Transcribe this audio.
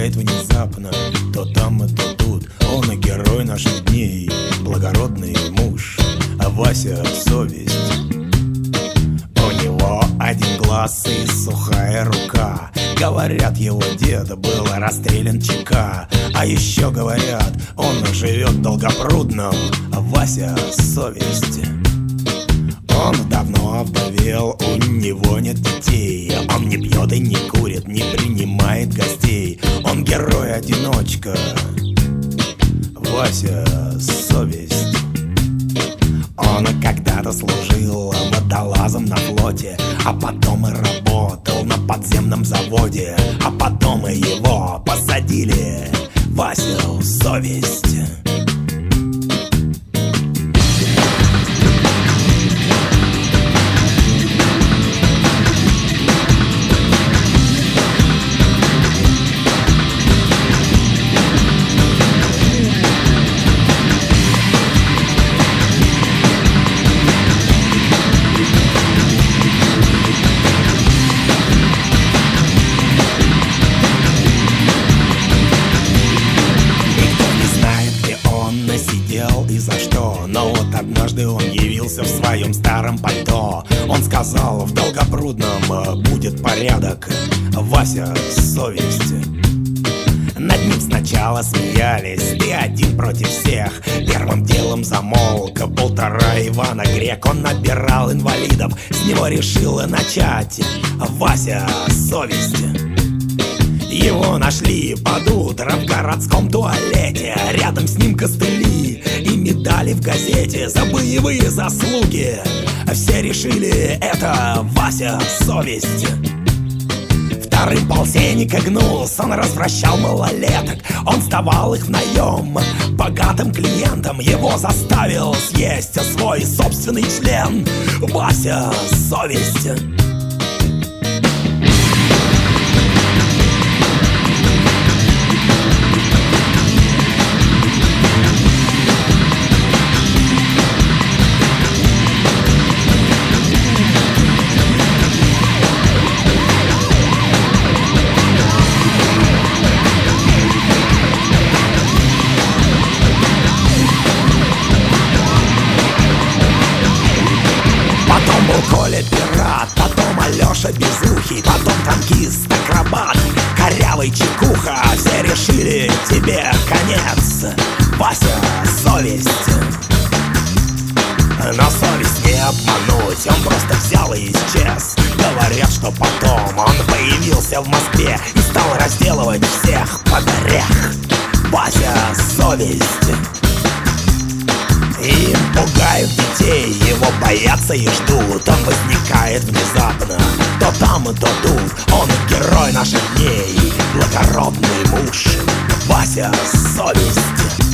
возникает внезапно, то там и то тут. Он и герой наших дней, благородный муж, а Вася — совесть. У него один глаз и сухая рука. Говорят, его дед был расстрелян ЧК. А еще говорят, он живет в Долгопрудном, а Вася — совесть. Он давно овдовел, у него нет детей. Он не пьет и не курит, не принимает гостей. Он герой-одиночка, Вася — совесть. Он когда-то служил водолазом на флоте, а потом и работал на подземном заводе. А потом и его посадили, Васю — совесть. И за что? Но вот однажды он явился в своем старом пальто. Он сказал, в Долгопрудном будет порядок, Вася — совесть. Над ним сначала смеялись, ты один против всех. Первым делом замолк 1,5 Ивана Грек. Он набирал инвалидов, с него решил начать, Вася — совесть. Его нашли под утро в городском туалете. Рядом с ним костыли и медали в газете за боевые заслуги. Все решили, это Вася — совесть. Вторым полтинника гнулся, он развращал малолеток. Он сдавал их в наем богатым клиентам. Его заставил съесть свой собственный член, Вася — совесть. Коля пират, потом Алеша безухий, потом танкист, акробат, корявый чекуха. Все решили, тебе конец, Вася — совесть. Но совесть не обмануть, он просто взял и исчез. Говорят, что потом он появился в Москве и стал разделывать всех подряд, Вася — совесть. Им пугают детей, его боятся и ждут. Он возникает внезапно, то там и то тут. Он герой наших дней, благородный муж, Вася — совесть.